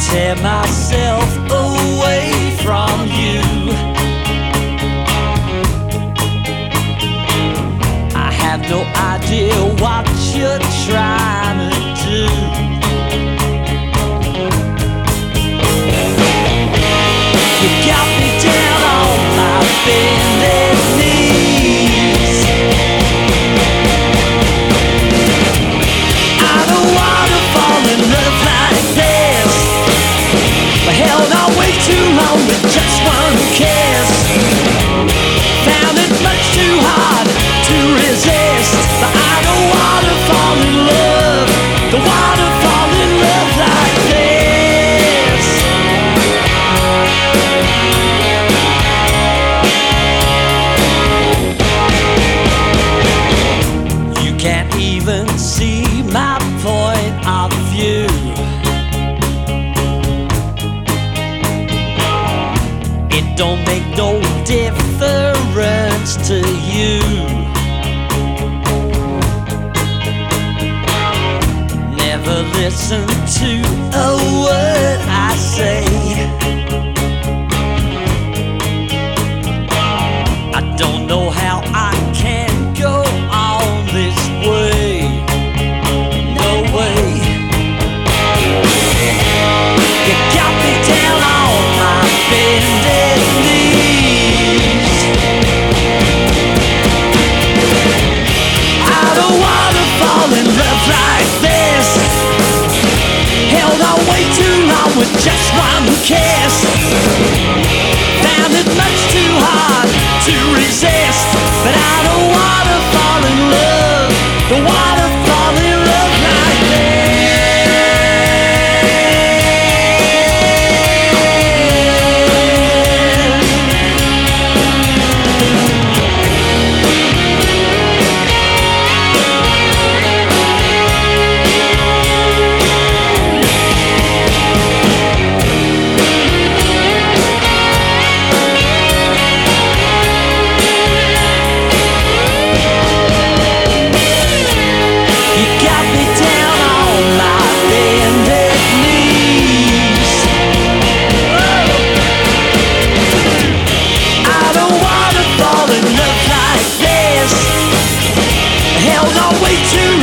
tear myself away from you. I have no idea what you're trying to do. You got me down on my bended knees. I don't wanna fall in love like this. I held on way too long with just one kiss. Found it much too hard to resist. But I don't wanna fall in love. Don't wanna fall in love like this. You can't even see my point of view. It don't make no difference to you. Never listen to a word I say. I don't know how I can go on this way. No way. You got me down on my bended knees. I don't wanna fall in love like this. Held on way too long with just one kiss. Found it much too hard to resist. But I don't wanna fall in love. Don't wanna fall in love like this. You got me down on my bended knees. I don't wanna fall in love like this. Held on way too